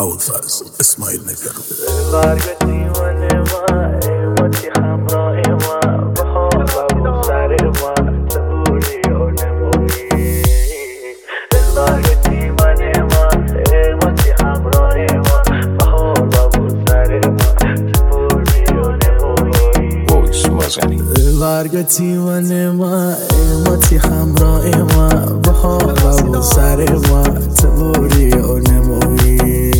ابوالفضل اسماعیل نگر. برگردی من ایماتی همراه ما بخواب و سر ما تبوری و نموی. برگردی من ایماتی همراه ما بخواب و سر ما تبوری و نموی. برگردی من ایماتی همراه ما بخواب و سر ما تبوری و نموی.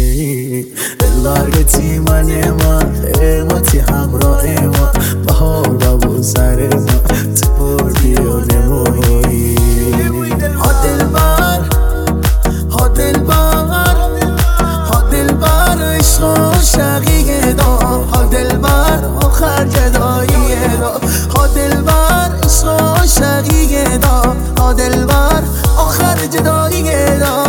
برگردی من ایماتی همراه ما بخواب و سر ما تبوری و نموی. ها دلبر ها دلبر ها دلبر عشق و شقیق دا. ها دلبر آخر جدایی دا. ها دلبر عشق و شقیق دا. ها دلبر آخر جدایی دا.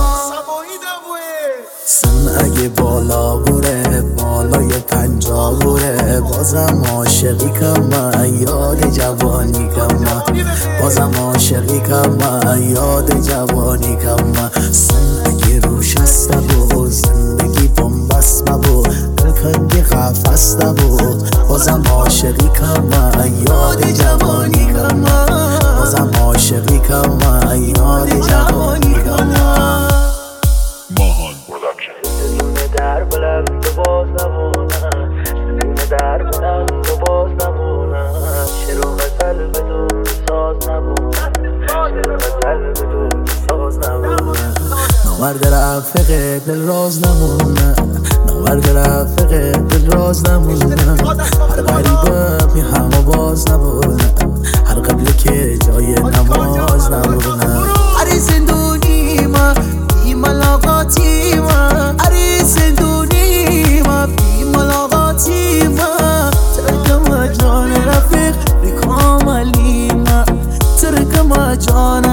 سن اگه بالا بوره بالای 50 بوره بازم عاشقی کم یاد جوانی کم بازم عاشقی کم یاد جوانی کم. سن اگه روش است و زندگی بنبست و دلکنگی قفص و بازم عاشقی کم یاد جوانی کم بازم عاشقی کم یاد جوانی کم. در بلند و باز نمونم در بلند و باز نمونم. شعر و غزل بدون ساز نمونم شعر و غزل بدون ساز نمونم. نامرد رفیق دل راز نمونه نامرد رفیق دل راز نمونه. هر غریبه بی همه باز نمونه هر قبله که جای نماز نمونه. هر زندونی ما بی ملاقاتی ما هر زندونی ما بی ملاقاتی ما. ترکم جان رفیق بی کاملی ما ترکم جان